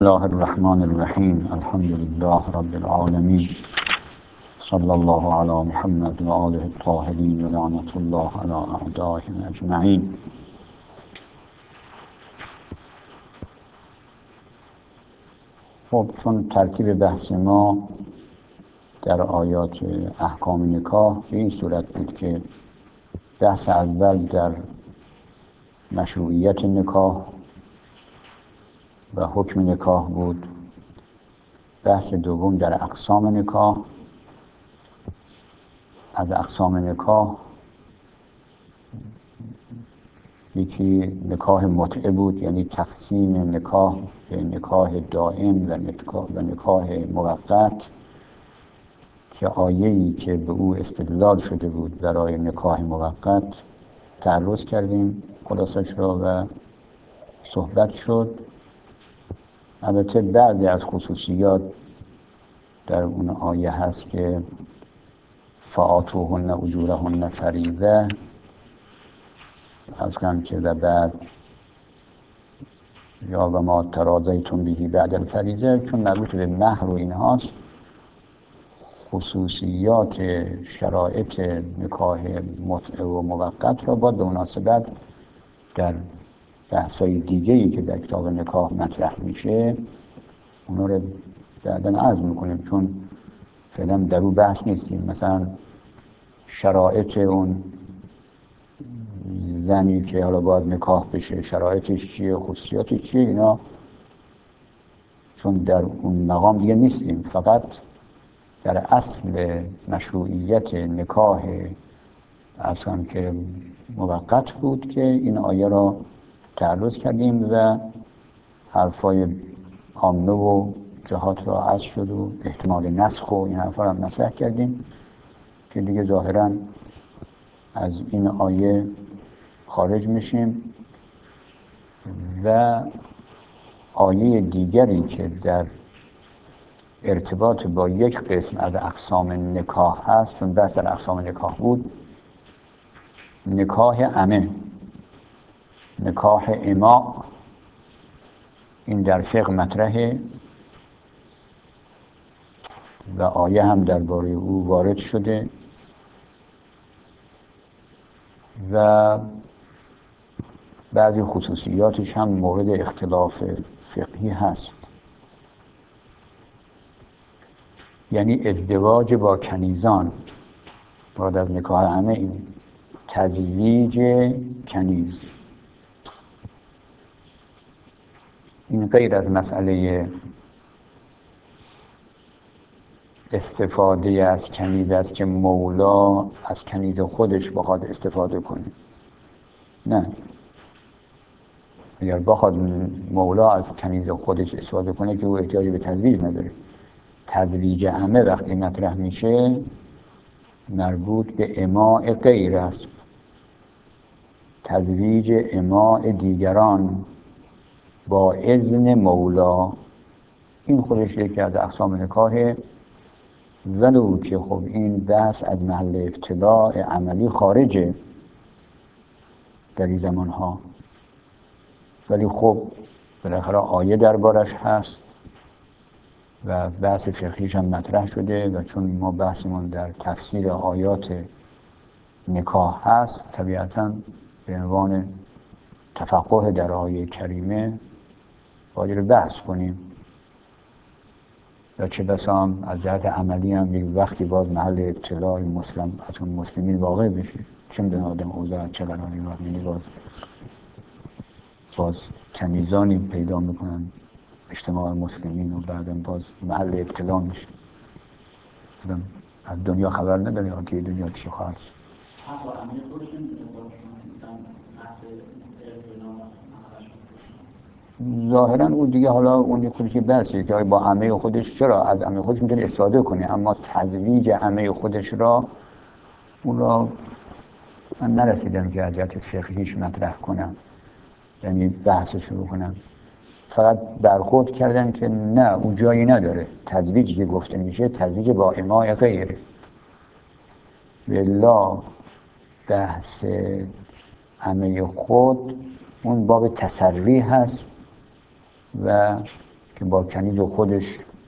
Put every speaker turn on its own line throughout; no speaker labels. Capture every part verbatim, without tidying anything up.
الله الرحمن الرحیم الحمد لله رب العالمین صلی الله علی محمد و آله الطاهرین و لعنت الله علی اعدائهم اجمعین. خب چون ترتیب بحث ما در آیات احکام نکاح به این صورت بود که بحث اول در مشروعیت نکاح و حکم نکاح بود، بحث دوم در اقسام نکاح. از اقسام نکاح یکی نکاح متعه بود، یعنی تقسیم نکاح به نکاح دائم و نکاح, و نکاح موقت، که آیه‌ای که به او استدلال شده بود برای نکاح موقت تعرض کردیم خلاصش را و صحبت شد. البته بعضی از خصوصیات در اون آیه هست که فآتوهن اجورهن فریضه، از کم که و بعد یا و ما تراضیتم به بعد الفریضه، چون مربوط به مهر و اینهاست، خصوصیات شرایط نکاح متعه و موقت را با به مناسبت در بحثای دیگه‌ای که در کتاب نکاح مطرح میشه اونا رو بعداً عرض میکنیم، چون فعلا در اون بحث نیستیم. مثلا شرایط اون زنی که حالا باید نکاح بشه، شرایطش چیه، خصوصیاتش چیه، اینا چون در اون مقام دیگه نیستیم. فقط در اصل مشروعیت نکاح اصلا که موقت بود که این آیه را تعرض کردیم و حرفای عامه و جهات را عرض شد و احتمال نسخ و این حرفا را مطرح کردیم که دیگه ظاهراً از این آیه خارج میشیم و آیه دیگری که در ارتباط با یک قسم از اقسام نکاح هست، چون بحث در اقسام نکاح بود، نکاح عمه، نکاح اماء، این در فقه مطرحه و آیه هم درباره او وارد شده و بعضی خصوصیاتش هم مورد اختلاف فقهی هست. یعنی ازدواج با کنیزان مراد از نکاح عمه این تزویج کنیز، این غیر از مسئله استفاده از کنیز است که مولا از کنیز خودش بخواد استفاده کنه. نه، اگر بخواد مولا از کنیز خودش استفاده کنه که او احتیاجی به تزویج نداره. تزویج عمه وقتی مطرح میشه مربوط به اماء غیر است. تزویج اماء دیگران با اذن مولا، این خودش یکی از اقسام نکاحه، ولو که خب این بحث از محل ابتلاع عملی خارجه در این زمانها، ولی خب بالاخره آیه دربارش هست و بحث فقهیش هم مطرح شده و چون ما بحثمون در تفسیر آیات نکاح هست، طبیعتاً به عنوان تفقه در آیه کریمه باید بحث کنیم و چه بسا هم از جهت عملی هم یک وقتی باز محل ابتلاع مسلم از اون مسلمین واقع بشه، چون به آدم اوضاع چه قراری باید یعنی باز باز کنیزانی پیدا میکنن اجتماع مسلمین و بعداً باز محل ابتلا میشه. آدم از دنیا خبر نداره که دنیا چی خواهد شد. ظاهراً اون دیگه حالا اون خودش بحثه که با عمه خودش چرا از عمه خودش میتونه استفاده کنه، اما تزویج عمه خودش را اون را من نرسیدم که از جهت فقهیش مطرح کنم، یعنی بحث شروع کنم. فقط برخورد کردن که نه، اون جایی نداره. تزویجی که گفته میشه تزویج با اماء غیره. والله بحث عمه خود اون باب تسری هست و که با کنیز خودش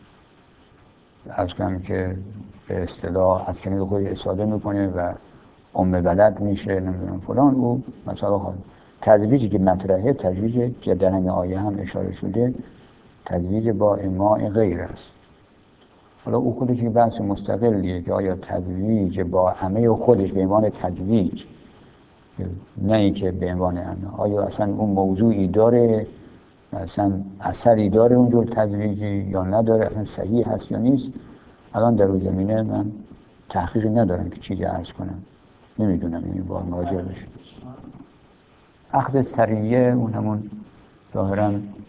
از کنم که به اصطلاح از کنیز خودش استفاده میکنه و ام بلد میشه نمیدونم فلان، او مثلا خواهد تزویجی که مطرحه، تزویجی که در همین آیه هم اشاره شده، تزویج با اماء غیر است. حالا او خودش یک بحث مستقلیه که آیا تزویج با عمه خودش به عنوان تزویج، نه ای که به عنوان عمه، آیا اصلا اون موضوعی داره، اصلا اثری داره اونجور تزویجی یا نداره، اصلا صحیح هست یا نیست. الان در اون زمینه من تحقیقی ندارم که چیزی عرض کنم، نمیدونم این با مراجعه بشه. عقد سریه اون همون ظاهراً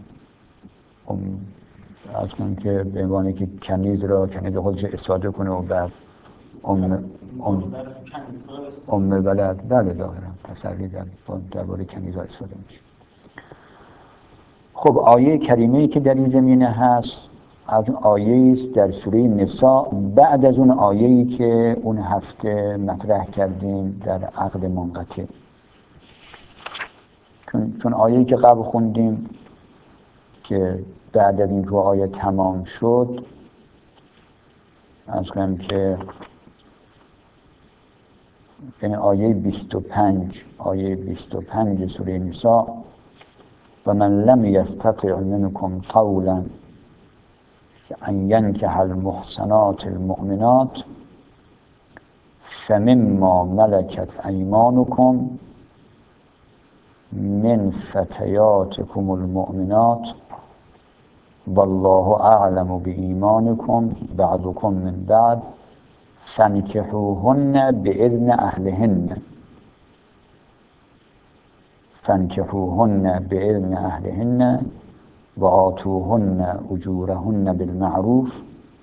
از کنم که به عنوان که کنیز را کنیز خودش استفاده کنه و بعد ام ام ام بلد بله ظاهراً تسری در درباره کنیز ها استفاده میشه. خب آیه کریمه‌ای که در این زمینه هست از اون آیه است در سوره نساء، بعد از اون آیه‌ای که اون هفته مطرح کردیم در عقد منقطع. چون چون آیه‌ای که قبل خوندیم که بعد از این که آیه تمام شد، از کنم که یعنی آیه بیست و پنج آیه بیست و پنج سوره نساء، و من لم یستطع منکم طولا ان ینکح المحصنات المؤمنات فمما ملکت ایمانکم من فتیاتکم المؤمنات والله اعلم بایمانکم بعضکم من بعض فانکحوهن باذن اهلهن فانکحوهن باذن اهلهن و آتوهن اجورهن بالمعروف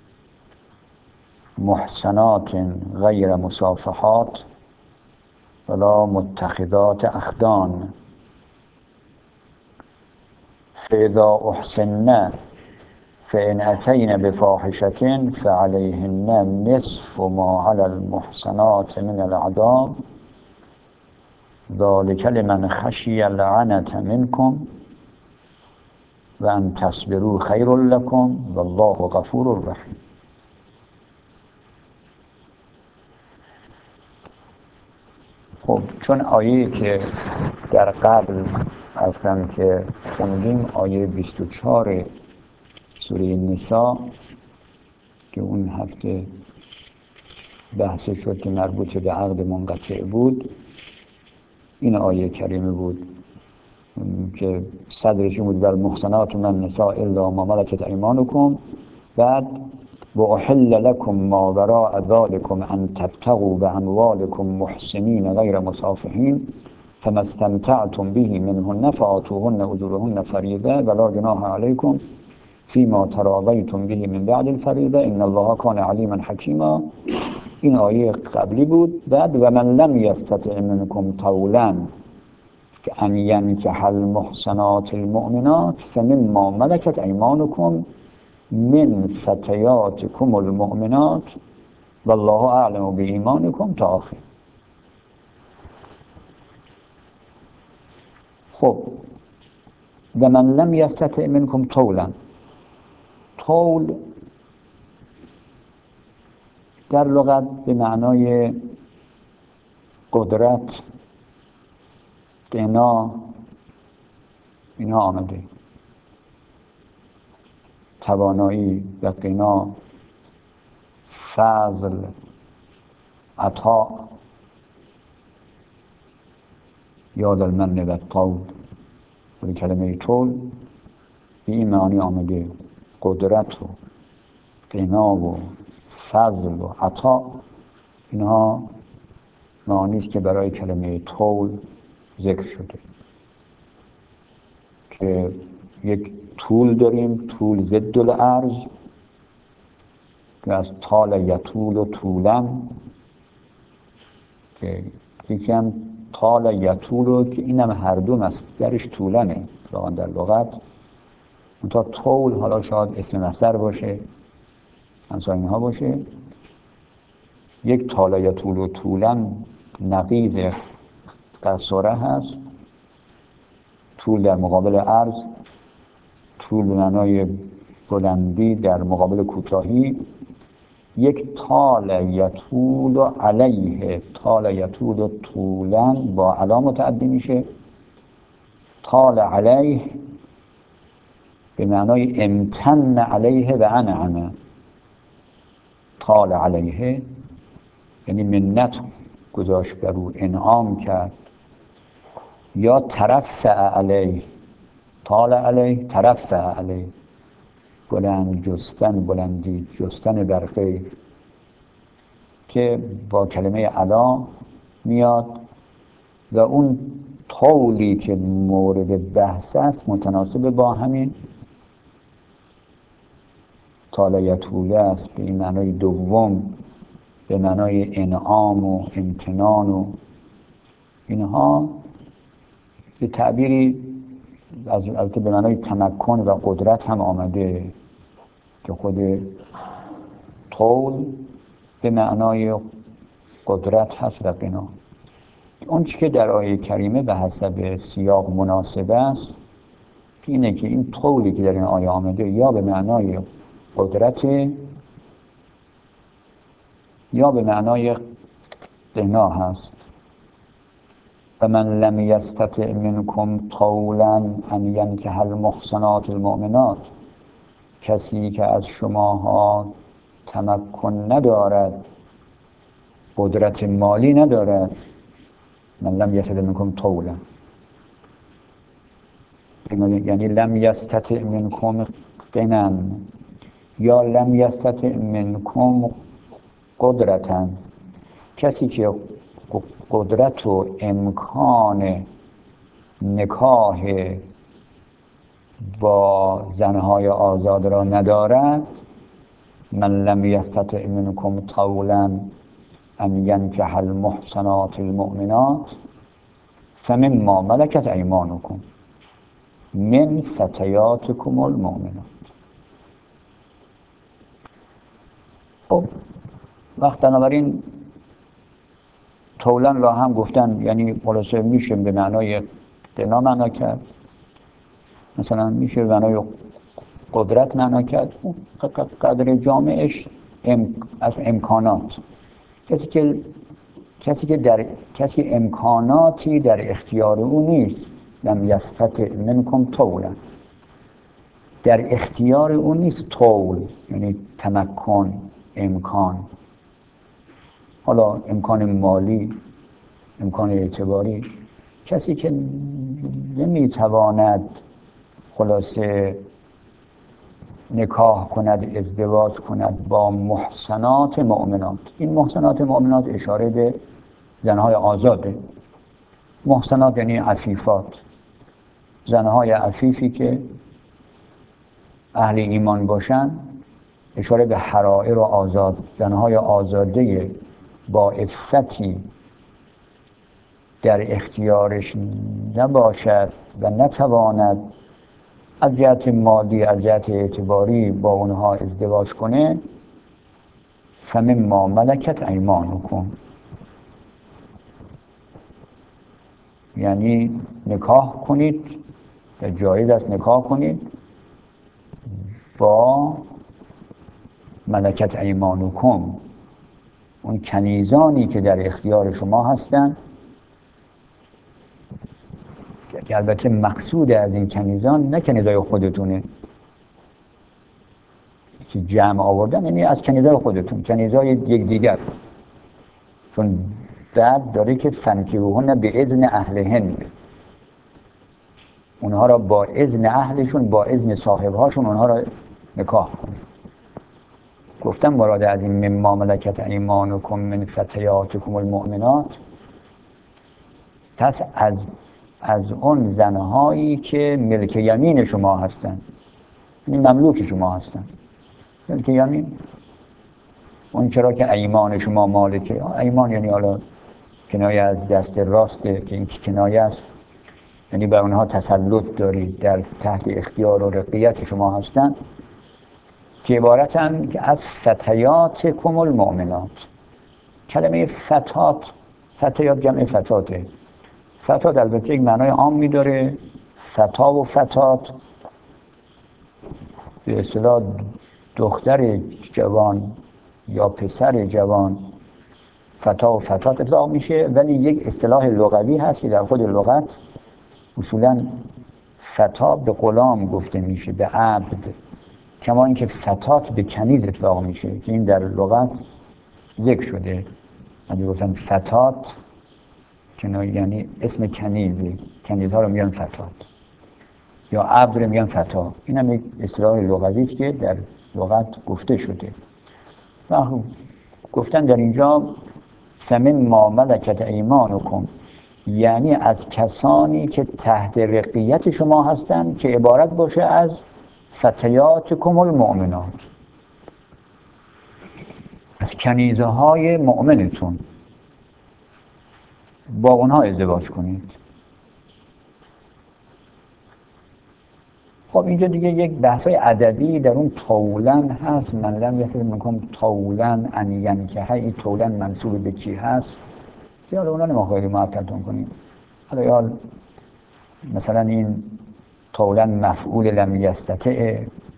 محصنات غیر مصافحات ولا متخذات اخدان فاذا احسن فإن أتين بفاحشة فعليهن نصف ما على المحصنات من العذاب ذلك لمن خشي العنة منكم و ان تصبروا خیر لكم والله غفور رحیم. خب چون آیه که در قبل از کنم که خوندیم آیه بیست و چهار سوره نساء که اون هفته بحث شد که مربوط به عقد منقطع بود، این آیه کریمه بود که صدرش بود بر محصنات من النساء الا ما ملکت ایمانکم، بعد و احل لكم ما وراء ذلكم ان تبتغوا باموالكم محسنین غیر مصافحین فما استمتعتم به منهن فآتوهن اجورهن فریضه ولا جناح علیکم فیما تراضیتم به من بعد الفریضه ان الله کان علیما حکیما. این آیه قبلی بود. بعد و من لم یستطع منکم طولا که ان ینکح المحصنات المؤمنات فمما ملکت ایمانکم من فتیاتکم المؤمنات والله اعلم بایمانکم تا آخر. خب و من لم یستطع منکم طولا، طول در لغت به معنای قدرت، غنا، اینا آمده، توانایی و غنا، فضل، عطا، یاد المن و طول. ولی کلمه طول به این معنی آمده، قدرت و غنا و فضل و عطا، اینها معانی است که برای کلمه طول ذکر شده. که یک طول داریم، طول ضد العرض که از طال یطول و طولن، که یکی هم طال یطول که اینم هر دو مصدرش طولنه واقعا در لغت. منتها طول حالا شاید اسم مصدر باشه، همسا اینها باشه. یک طال یطول و طولن نقیض قصره هست. طول در مقابل عرض، طول به معنای بلندی در مقابل کوتاهی. یک طال یطول علیه، طال یطول طولا با علا متعدی میشه. طال علیه به معنای امتن علیه و انعم. طال علیه یعنی منت گذاشت بر او، انعام کرد. یا ترفع علیه، طال علیه ترفع علیه، بلند جستن، بلندی جستن بر غیر، که با کلمه علا میاد. و اون طولی که مورد بحث است متناسب با همین طال یطوله است، به این معنای دوم، به معنای انعام و امتنان و اینها. به تعبیری از البته به معنای تمکن و قدرت هم آمده که خود طول به معنای قدرت هست و غنا. اون چی که در آیه کریمه به حسب سیاق مناسب است اینه که این طولی که در این آیه آمده یا به معنای قدرت یا به معنای غنا هست. و من لم یستطع منکم طولا ان ینکح المحصنات المؤمنات، کسی که از شماها تمکن ندارد، قدرت مالی ندارد. من لم یستطع منکم طولا یعنی لم یستطع منکم غنا، یا لم یستطع منکم قدرتا، کسی که قدرت و امکان نکاح با زنهای آزاد را ندارد. من لم یستطع منکم طولا ان ینکح المحصنات المؤمنات فمما ملکت ایمانکم من فتیاتکم المؤمنات. خب وقت بنابراین طولا را هم گفتن یعنی خلاصه میشه به معنای غنا معنا کرد، مثلا میشه به معنای قدرت معنا کرد، قدر جامعش ام... از امکانات. کسی که کسی که در کسی امکاناتی در اختیار او نیست. لم یستطع منکم طولا، در اختیار او نیست. طول یعنی تمکن، امکان، حالا امکان مالی، امکان اعتباری. کسی که نمیتواند خلاصه نکاح کند، ازدواج کند با محصنات مؤمنات. این محصنات مؤمنات اشاره به زنهای آزاده. محصنات یعنی عفیفات، زنهای عفیفی که اهل ایمان باشن. اشاره به حرائر و آزاد، زنهای آزاده با عفتی در اختیارش نباشد و نتواند از جهت مالی، از جهت اعتباری با اونها ازدواج کنه. فمما ملکت ایمانکم، یعنی نکاح کنید و جایز است نکاح کنید با ملکت ایمانکم، اون کنیزانی که در اختیار شما هستند، که البته مقصود از این کنیزان نه کنیزای خودتونه که جمع آوردن، یعنی از کنیزای خودتون، کنیزای یک دیگر. چون بعد داره که فنکحوهن به اذن اهلهن، اونها را با اذن اهلشون، با اذن صاحبهاشون اونها را نکاح کنه. گفتم مراد از این مما ملکت ایمانکم من فتیاتکم المؤمنات، پس از از اون زنهایی که ملک یمین شما هستند، یعنی مملوک شما هستند. ملک یمین اون چرا که ایمان شما مالکه. ایمان یعنی حالا کنایه از دست راسته که این کنایه است، یعنی بر اونها تسلط دارید، در تحت اختیار و رقیت شما هستند، که عبارتن از فتیاتکم المؤمنات. کلمه فتات، فتیات جمع فتاته. فتات البته یک معنای عام می‌داره. فتا و فتات به اصطلاح دختر جوان یا پسر جوان فتا و فتات اطلاق میشه، ولی یک اصطلاح لغوی هست که در خود لغت اصولاً فتا به غلام گفته میشه، به عبد، کما اینکه فتات به کنیز اطلاق میشه که این در لغت ذکر شده. من گفتم فتات یعنی اسم کنیزی، کنیزها رو میگن فتات یا عبد رو میگن فتا. این هم یک اصطلاح لغوی است که در لغت گفته شده. و گفتن در اینجا فمن ما ملکت ایمانکم، یعنی از کسانی که تحت رقیت شما هستند که عبارت باشه از فتیاتکم المؤمنات، از کنیزه های مؤمنتون، با اونها ازدواج کنید. خب اینجا دیگه یک بحث های ادبی در اون طولاً هست. من لم یسد منکم طولاً ان ینکح، این طولاً منصوب به چی هست که حالا اونا نما خیلی معطلتون کنیم. حالا یا مثلا این طولاً مفعول لم یستطع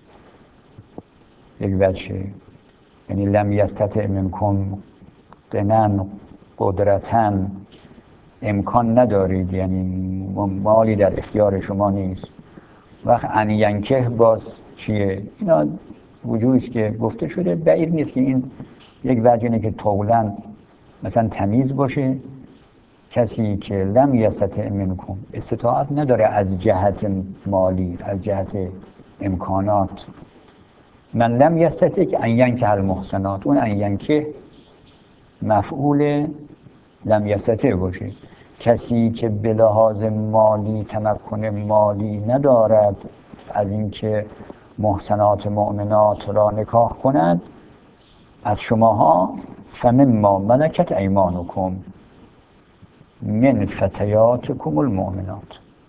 یک وجه، یعنی لم یستطع منکم غنن قدرتن، امکان ندارید، یعنی مالی در اختیار شما نیست. وقت ان ینکح باز چیه؟ اینا وجوهی است که گفته شده. بعید نیست که این یک وجه اینه که طولاً مثلا تمیز باشه، کسی که لم یستطع منکم استطاعت نداره از جهت مالی، از جهت امکانات. من لم یستطع که ان ینکح المحصنات، اون ان ینکح مفعول لم یستطع باشه، کسی که به لحاظ مالی تمکن مالی ندارد از اینکه محصنات مؤمنات را نکاح کند از شماها، فمن ما ملکت ایمانکم من فتیاتکم المؤمنات،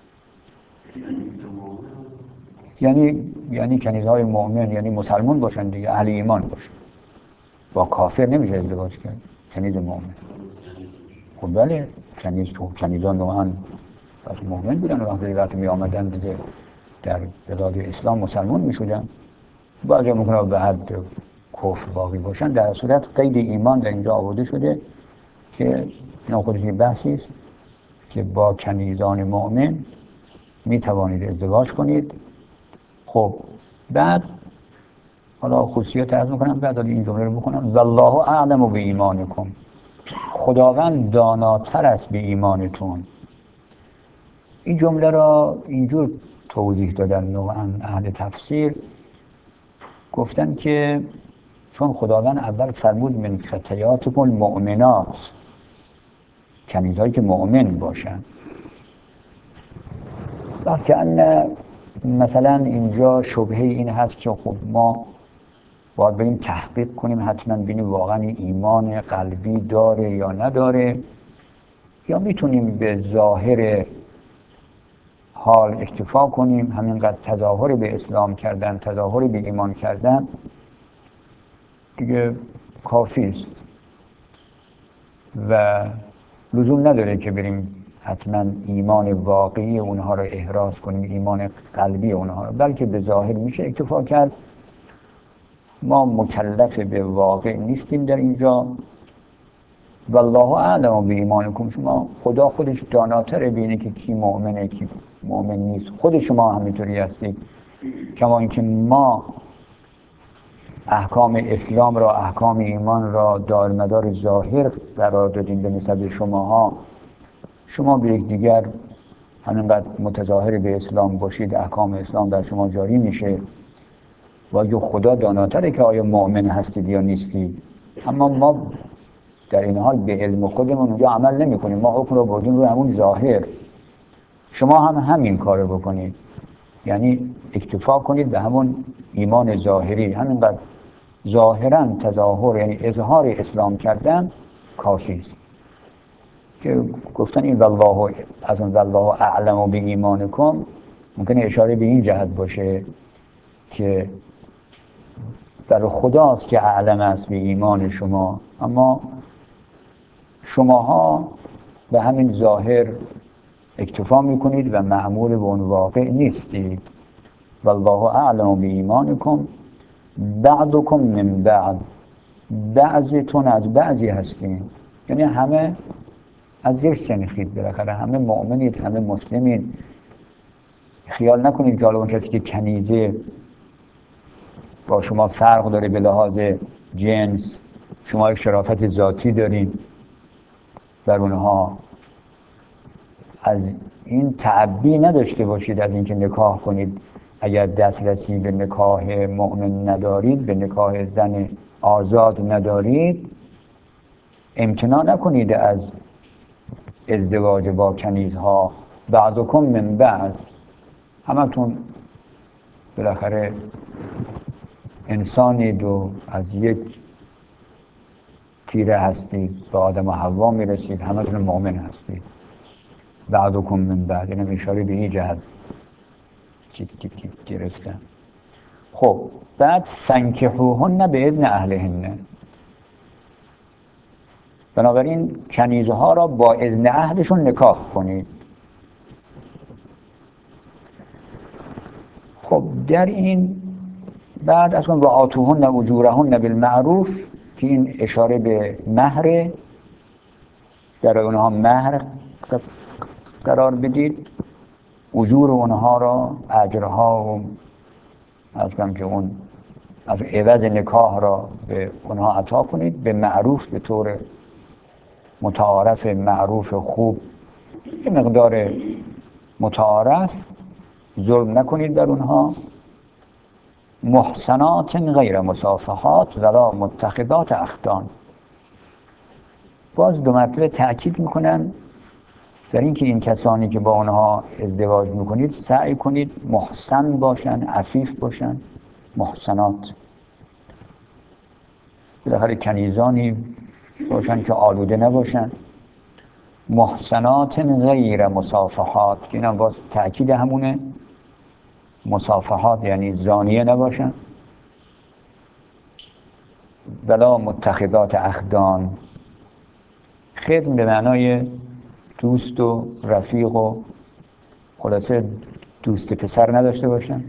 یعنی یعنی کنیزهای مؤمن، یعنی مسلمان باشن دیگه، اهل ایمان باشن. با کافر نمیشه ازدواج کرد، کنیز مؤمن. خب بله، کنیز تو کنیزان نوعاً از مؤمن بودن و وقتی وقتی می آمدن دیگه در بلاد اسلام مسلمان می شدن. بعضی ممکنه به حد کفر باقی باشن. در صورت قید ایمان در اینجا آورده شده که این خودش بحثی است که با کنیزان مؤمن می توانید ازدواج کنید. خب بعد حالا خصوصیات عرض میکنم، بعد این جمله رو بکنم: والله اعلم به ایمانکم، خداوند داناتر است به ایمانتون. این جمله را اینجور توضیح دادن نوعاً اهل تفسیر، گفتن که چون خداوند اول فرمود من فتیاتکم المؤمنات، کنیزهایی که مؤمن باشن، وقتی ان مثلا اینجا شبهه این هست که خب ما باید بریم تحقیق کنیم، حتما ببینیم واقعا ایمان قلبی داره یا نداره، یا میتونیم به ظاهر حال اکتفا کنیم، همینقدر تظاهر به اسلام کردن، تظاهر به ایمان کردن دیگه کافی است و لزوم نداره که بریم حتما ایمان واقعی اونها رو احراز کنیم، ایمان قلبی اونها رو، بلکه به ظاهر میشه اکتفا کرد. ما مکلف به واقع نیستیم در اینجا. والله اعلم به ایمانکم، شما خدا خودش داناتره بینه که کی مؤمنه کی مؤمن نیست. خود شما همینطوری هستید، کما اینکه ما احکام اسلام را، احکام ایمان را دارمدار ظاهر قرار دادیم به نسبت شماها. شما به یک دیگر همینقدر متظاهر به اسلام باشید، احکام اسلام در شما جاری میشه و یا خدا داناتره که آیا مؤمن هستید یا نیستید. اما ما در این حال به علم خودمون اونجا عمل نمی کنیم، ما حکم رو بردیم روی همون ظاهر. شما هم همین کار بکنید، یعنی اکتفا کنید به همون ایمان ظاهری، همینقدر ظاهراً تظاهر یعنی اظهار اسلام کردن کافی است. که گفتن این والله از اون والله اعلم به ایمانکم ممکنه اشاره به این جهت باشه که در خداست که اعلم است به ایمان شما، اما شماها به همین ظاهر اکتفا میکنید و مأمور به اون واقع نیستید. والله اعلم بایمانکم بعضکم من بعض، بعضتون از بعضی هستین، یعنی همه از یک سنخید، بالاخره همه مؤمنید، همه مسلمید. خیال نکنید که حالا اون کسی که کنیزه با شما فرق داره به لحاظ جنس، شما یک شرافت ذاتی دارین بر اونها، از این تعبی نداشته باشید از اینکه نکاح کنید. اگر دسترسی به نکاح مؤمن ندارید، به نکاح زن آزاد ندارید، امتناع نکنید از ازدواج با کنیزها. بعضکم من بعض، همتون بالاخره انسانید و از یک تیره هستید، به آدم و حوا میرسید، همتون مؤمن هستید. بعضکم من بعض، اینم اشاره به این جهت گرفتم. خب بعد فانکحوهن باذن اهلهن، بنابراین کنیزها را با اذن اهلشون نکاح کنید. خب در این بعد از اون و آتوهن اجورهن بالمعروف، که این اشاره به مهر، در اونها مهر قرار بدید، اجور اونها را، اجرها و از کم که اون از عوض نکاح را به اونها عطا کنید، به معروف، به طور متعارف معروف خوب، به مقدار متعارف، ظلم نکنید بر اونها. محسنات غیر مصافحات ولا متخذات اخدان، باز دو مرتبه تأکید میکنن در اینکه این کسانی که با اونها ازدواج میکنید سعی کنید محسن باشن، عفیف باشن. محسنات بالاخره کنیزانی باشن که آلوده نباشن. محسنات غیر مصافحات، که اینم باز تأکید همونه، مصافحات یعنی زانیه نباشن. ولا متخذات اخدان، خدم به معنای دوست و رفیق و خلاصه دوست پسر نداشته باشن.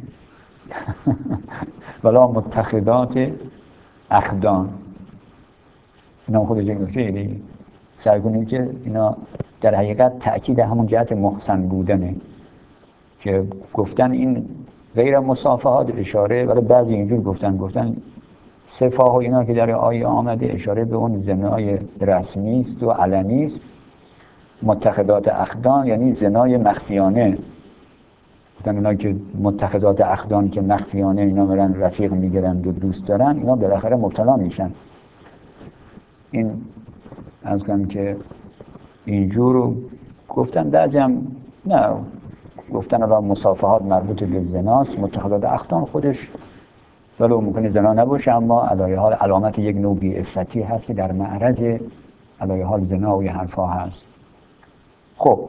ولا متخذات اخدان، اینا خود یک نکته دیگه، سعی کنید که اینا در حقیقت تأکید همون جهت محسن بودنه که گفتن این غیر مصافحات اشاره، ولی بعضی اینجور گفتن گفتن صفاه و اینا که در آیه آمده اشاره به اون زنای رسمی است و علنی است. متخذات اخدان یعنی زنای مخفیانه. گفتن اینا که متخذات اخدان که مخفیانه اینا برن رفیق میگیرند و دوست دارن، اینا بالاخره مبتلا میشن. این از کنم که اینجور گفتن، بعضی هم نه گفتن الان مصافحات مربوط به زناست، متخذات اخدان خودش ولو ممکنه زنا نباشه، اما علایه حال علامت یک نوع بی‌عفتی هست که در معرض علایه حال زنا و یه حرفا هست. خب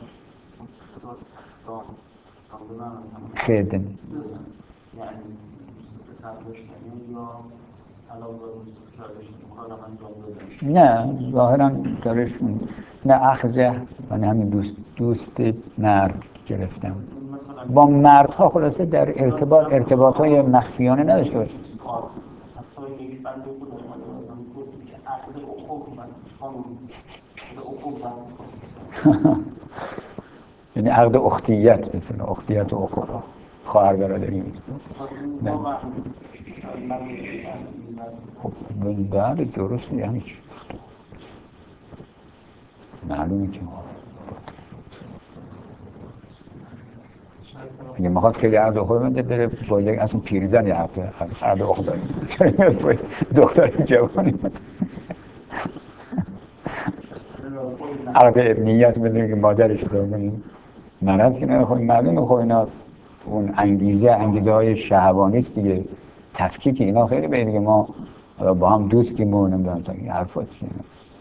خدم نه ظاهرا دارشون نه اخذه، من همین دوست دوست مرد گرفتم با مردها، خلاصه در ارتباط ارتباط های مخفیانه نداشته باشه. یعنی عقد اختیت، مثلا اختیت و اخوه، خواهر برادری. نه خب بله درست، یعنی چی؟ معلومه که اگه میخواد خیلی عقد اخوه بنده بره با یک اصلا پیرزن یه عقد از عقد اخوه داری دختر جوانی عقد ابنیت بدونی که مادرش رو کنیم مرز که نمیخواه. معلومه خب اینا اون انگیزه انگیزه های شهوانی است دیگه، تفکیک اینا خیلی به دیگه ما با هم دوستیم و نمیدونم تا این حرفات چیه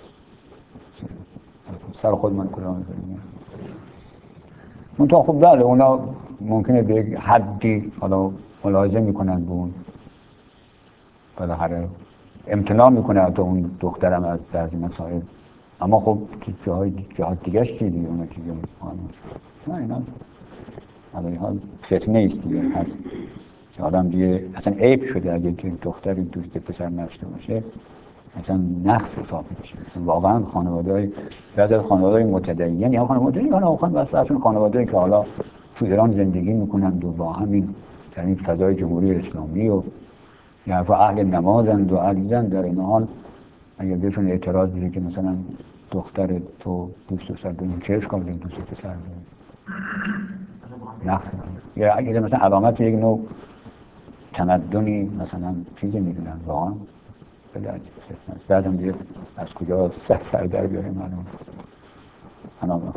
سر خود من کلام میکنیم. منطقه خب بله اونا ممکنه به یک حدی حالا ملاحظه میکنن به اون، بالاخره امتناع میکنه حتی اون دخترم از بعضی مسائل، اما خب جاهای جهات دیگهش چی دیگه اونا که نه اینا حالا حال فتنه است دیگه هست که آدم دیگه اصلا عیب شده اگه که دختری دوست پسر نداشته باشه اصلا نقص حساب میشه. واقعا خانواده‌های بعضی از خانواده‌های متدین یا خانواده‌ای یا واقعا مثلا خانواده‌ای که حالا تو ایران زندگی میکنند و با همین در این فضای جمهوری اسلامی و یا اهل نمازند و علیزند، در این حال اگر بهشون اعتراض بشه که مثلا دختر تو دوست پسر داریم چه اشکال داریم دوست پسر داریم نقص یا اگر مثلا علامت یک نوع تمدنی مثلا چیزی میدونن واقعا بلد بعدم دیگه از کجا سر سر در بیاریم معلوم است.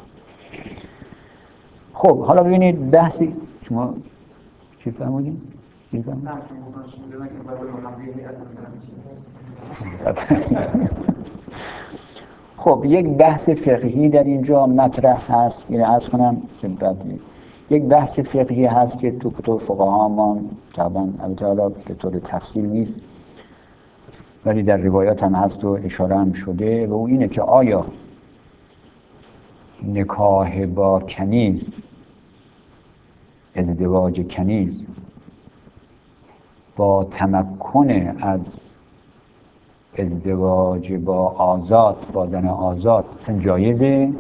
خب حالا ببینید بحثی شما چی فرمودین؟ چی فرمودین؟ خب یک بحث فقهی در اینجا مطرح هست، یعنی عرض کنم که بعد یک بحث فقهی هست که تو کتب فقها ما طبعا البته حالا به طور تفصیل نیست ولی در روایات هم هست و اشاره هم شده و اون اینه که آیا نکاح با کنیز، ازدواج کنیز با تمکن از ازدواج با آزاد، با زن آزاد اصلا جایزه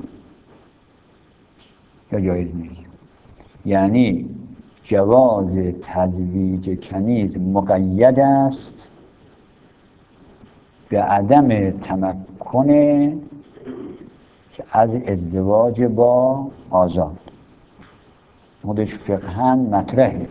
یا جایز نیست؟ یعنی جواز تزویج کنیز مقید است به عدم تمکن از ازدواج با آزاد. خودش فقهاً مطرحه.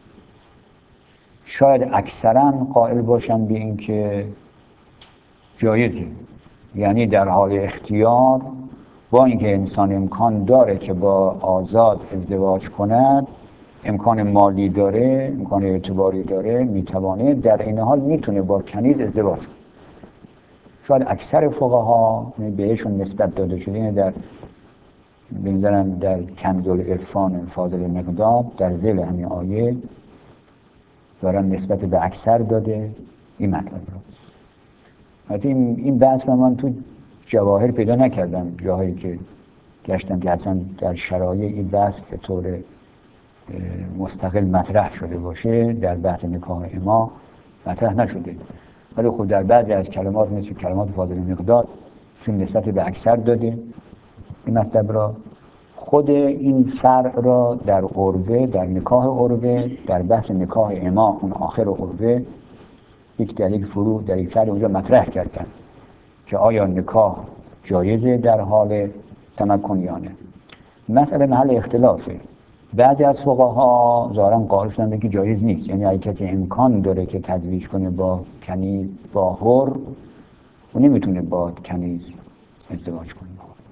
شاید اکثراً قائل باشن به این که جایزه، یعنی در حال اختیار با اینکه انسان امکان داره که با آزاد ازدواج کند، امکان مالی داره، امکان اعتباری داره، میتوانه در این حال میتونه با کنیز ازدواج کنه. شاید اکثر فقها بهشون نسبت داده شده در بنظرم در کنز العرفان فاضل مقداد در ذیل همین آیه دارن نسبت به اکثر داده این مطلب رو. حتی این, این بحث رو من تو جواهر پیدا نکردم، جاهایی که گشتم که اصلا در شرایع این بحث به طور مستقل مطرح شده باشه. در بحث نکاح اما مطرح نشده، ولی خب در بعضی از کلمات مثل کلمات فاضل مقداد چون نسبت به اکثر داده این مطلب را. خود این فرع را در عروه، در نکاح عروه، در بحث نکاح اما اون آخر عروه یک در یک فروع در یک فرع اونجا مطرح کردن که آیا نکاح جایزه در حال تمکن یا نه. مسئله محل اختلافه. بعضی از فقها ظاهراً قائل شدن که جایز نیست، یعنی اگه کسی امکان داره که تزویج کنه با کنیز با حر و نمیتونه با کنیز ازدواج کنه.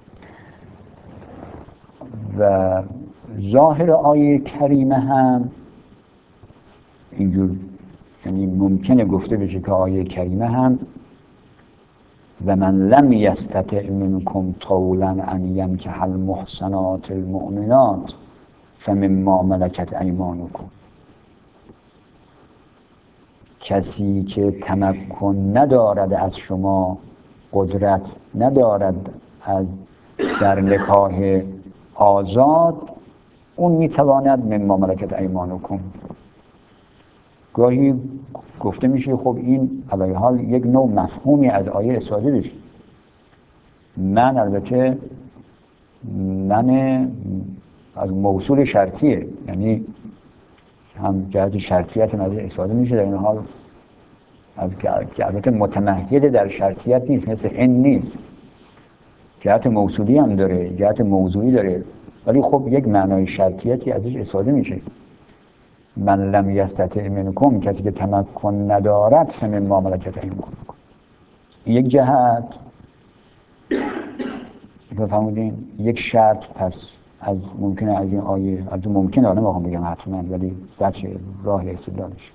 و ظاهر آیه کریمه هم اینجور، یعنی ممکنه گفته بشه که آیه کریمه هم و من لم یستطع منکم طولا ان ینکح المحصنات المؤمنات فمما ملکت ایمانکم، کسی که تمکن ندارد از شما، قدرت ندارد از در نکاح آزاد، اون میتواند مما ملکت ایمانکم. گاهی گفته میشه خب این علیه حال یک نوع مفهومی از آیه استفاده بشه. من البته من از موصول شرطیه، یعنی هم جهت شرطیت از استفاده میشه، در این حال که البته متمهد در شرطیت نیست، مثل ان نیست، جهت موصولی هم داره، جهت موضوعی داره، ولی خب یک معنای شرطیتی ازش استفاده میشه. من لم یستطع منکم، کسی که تمکن ندارد، فمما ملکت ایمانکم. یک جهت بفهمودین، یک شرط پس از ممکنه از این آیه، از ممکنه آنه ما هم بگم حتما، ولی بچه راه استدلالش.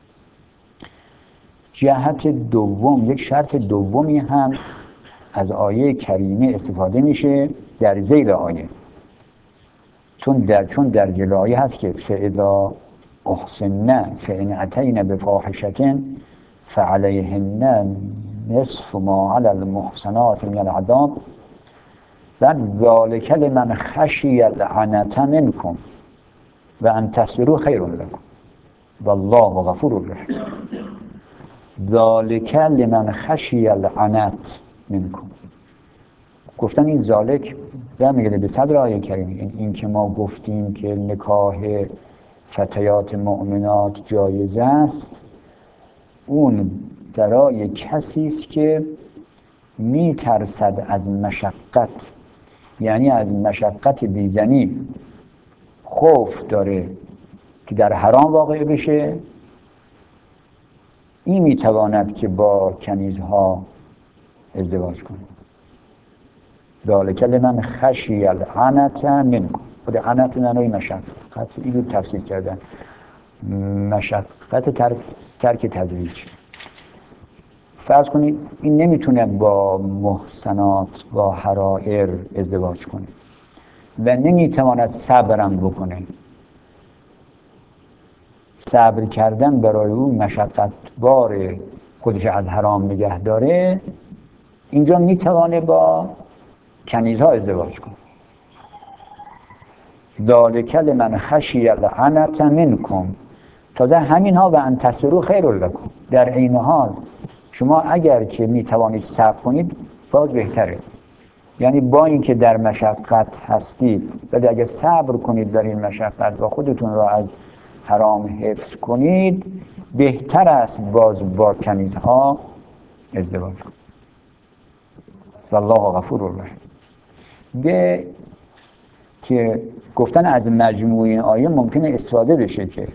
جهت دوم، یک شرط دومی هم از آیه کریمه استفاده میشه در ذیل آیه، چون در چون در ذیل آیه هست که فاذا احسنن فان اتین بفاحشة فعلیهن نصف ما علی المحصنات من العذاب و ذلک لمن خشی العنة منکم. و ان تصبروا خیر لکم والله غفور رحیم. ذالک لمن خشی العنت منکم. گفتن این ذالک در میگه به صدر آیه کریمه، این, این که ما گفتیم که نکاح فتیات مؤمنات جایز است، اون برای کسی است که می ترسد از مشقت، یعنی از مشقت بیزنی خوف داره که در حرام واقع بشه، این می تواند که با کنیزها ازدواج کنه. ذالک لمن خشی العنت منکم. خود عنت معنای مشقت، اینو تفسیر کردن مشقت ترک, ترک تزویج. فرض کنید این نمیتونه با محسنات با حرائر ازدواج کنه و نمیتواند صبرم بکنه. صبر کردن برای اون مشقت بار خودش از حرام نگه داره، اینجا میتوانه با کنیزها ازدواج کنه. ذالک لمن خشی العنت منکم. تازه همین ها و ان تصبروا خیر لکم. در عین حال شما اگر که میتوانید صبر کنید باز بهتره، یعنی با اینکه در مشقت هستید ولی اگر صبر کنید در این مشقت و خودتون را از حرام حفظ کنید، بهتر است باز با کنیزها ازدواج کنید. والله غفور رحیم. به که گفتن از مجموع این آیه ممکنه استفاده بشه که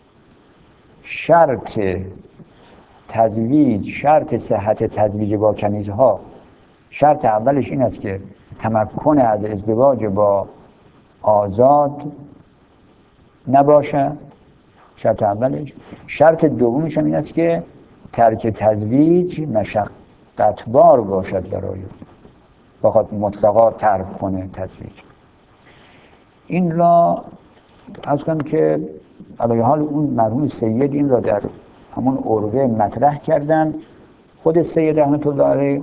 شرط تزویج، شرط صحت تزویج با کنیزها، شرط اولش این است که تمکن از ازدواج با آزاد نباشد، شرط اولش. شرط دومش این است که ترک تزویج مشقتبار باشد برای بخواد مطلقا ترک کنه تزویج. این را از کنم که علیه حال اون مرحوم سید این را در همون عروه مطرح کردن. خود سید رحمت الله علیه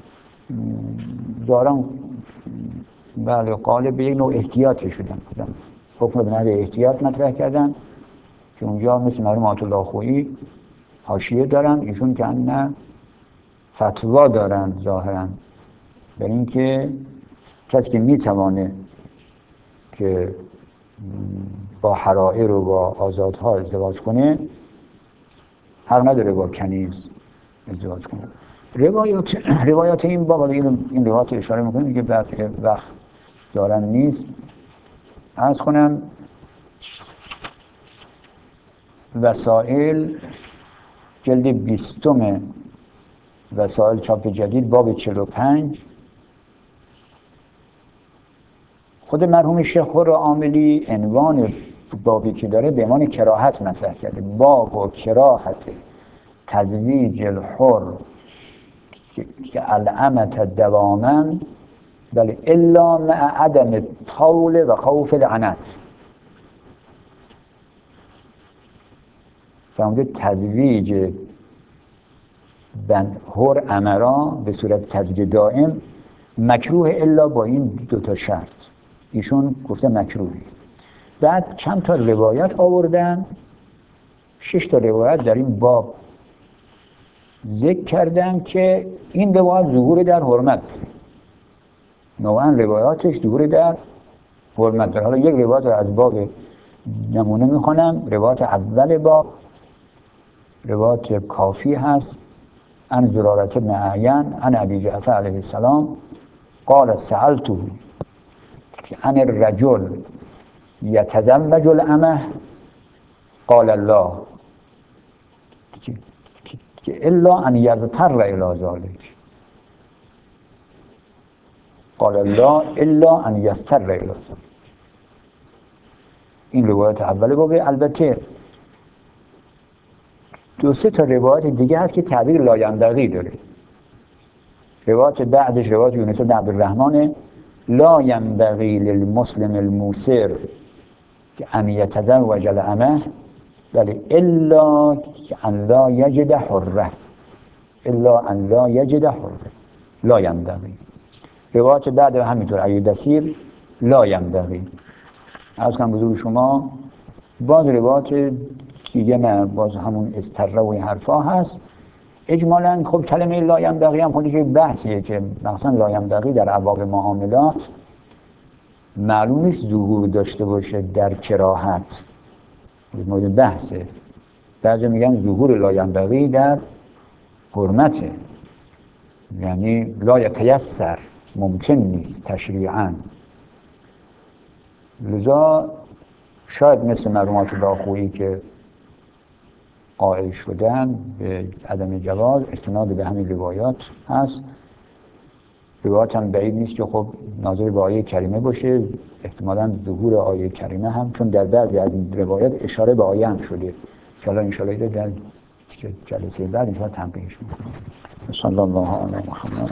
دارن بله قالب به یک نوع احتیاطی شدن، حکم به نحو احتیاط مطرح کردن که اونجا مثل مرحوم آیت الله خویی حاشیه دارن، ایشون که نه فتوا دارن ظاهرا بر این که کسی که میتوانه که با حرائر و با آزادها ازدواج کنه حق نداره با کنیز ازدواج کنه. روایات روایات این باب این این روایات اشاره میکنه که بعد وقت دارن نیست عرض کنم. وسائل جلد بیستم وسائل چاپ جدید باب چهل و پنج خود مرحوم شیخ خور عاملی عنوان بابی که داره به عنوان کراهت مطرح کرده. باب و کراهت تزویج الحر که الامت دواما بل الا مع عدم طول و خوف العنت. فهمده تزویج بن حر امرا به صورت تزویج دائم مکروه الا با این دوتا شرط. ایشون گفته مکروه. بعد چند تا روایت آوردن، شش تا روایت در این باب ذکر کردن که این روایت ظهور در حرمت، نوعا روایاتش ظهور در حرمت داره. حالا یک روایت رو از باب نمونه میخونم. روایت اول باب روایت کافی هست. عن زرارة بن اعین عن ابی جعفر علیه السلام قال سألته عن الرجل یتزوج الامه قال الله که الا ان یضطر الی ذلک قال الله الا ان یضطر الی ذلک. این روایت اول بابه. البته دو سه تا روایت دیگه هست که تعبیر لاینبغی داره. روایت بعدش روایت یونس بن عبدالرحمن لا ینبغی للمسلم الموسر که ان یتزوج الامه ولی الا ان لا یجد حره الا ان لا یجد حره لا ینبغی. روایت بعد همینطور ایوب دسیر لا ینبغی. عرض کنم حضور شما باز روایات دیگه نه، باز همون استره و این حرفا هست. اجمالاً خب کلمه لاینبغی هم خودش بحثیه که مثلا لاینبغی در ابواب معاملات معلوم نیست ظهور داشته باشه در کراهت، مورد بحثه. بعضی میگن ظهور لاینبغی در حرمته، یعنی لا یتیسر، ممکن نیست تشریعاً. لذا شاید مثل مرحومات داخویی که قائل شدن به عدم جواز استناد به همین روایات هست. روایات هم بعید نیست که خب ناظر به آیه کریمه باشه، احتمالاً ظهور آیه کریمه هم، چون در بعضی از این روایات اشاره به آیه هم شده که الان انشاءالله در جلسه بعد انشاءالله تنبیهش میکنم. صلی الله علیه و محمد.